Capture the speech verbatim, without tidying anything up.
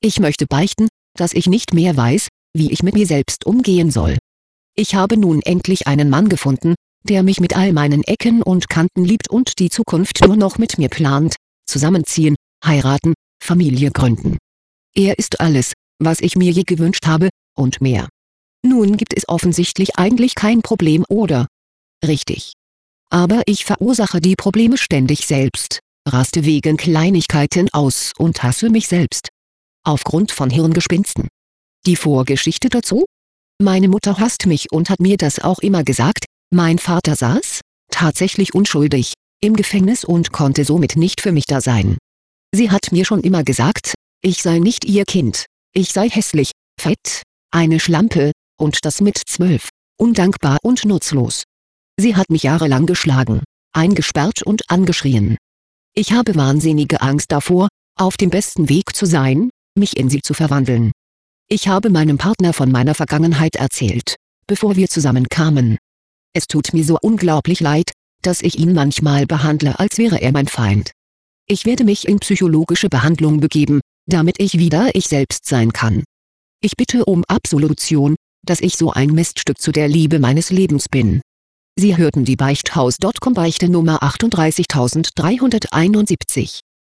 Ich möchte beichten, dass ich nicht mehr weiß, wie ich mit mir selbst umgehen soll. Ich habe nun endlich einen Mann gefunden, der mich mit all meinen Ecken und Kanten liebt und die Zukunft nur noch mit mir plant, zusammenziehen, heiraten, Familie gründen. Er ist alles, was ich mir je gewünscht habe, und mehr. Nun gibt es offensichtlich eigentlich kein Problem, oder? Richtig. Aber ich verursache die Probleme ständig selbst, raste wegen Kleinigkeiten aus und hasse mich selbst. Aufgrund von Hirngespinsten. Die Vorgeschichte dazu? Meine Mutter hasst mich und hat mir das auch immer gesagt. Mein Vater saß, tatsächlich unschuldig, im Gefängnis und konnte somit nicht für mich da sein. Sie hat mir schon immer gesagt, ich sei nicht ihr Kind, ich sei hässlich, fett, eine Schlampe, und das mit zwölf, undankbar und nutzlos. Sie hat mich jahrelang geschlagen, eingesperrt und angeschrien. Ich habe wahnsinnige Angst davor, auf dem besten Weg zu sein, mich in sie zu verwandeln. Ich habe meinem Partner von meiner Vergangenheit erzählt, bevor wir zusammenkamen. Es tut mir so unglaublich leid, dass ich ihn manchmal behandle, als wäre er mein Feind. Ich werde mich in psychologische Behandlung begeben, damit ich wieder ich selbst sein kann. Ich bitte um Absolution, dass ich so ein Miststück zu der Liebe meines Lebens bin. Sie hörten die Beichthaus Punkt com Beichte Nummer achtunddreißigtausenddreihunderteinundsiebzig.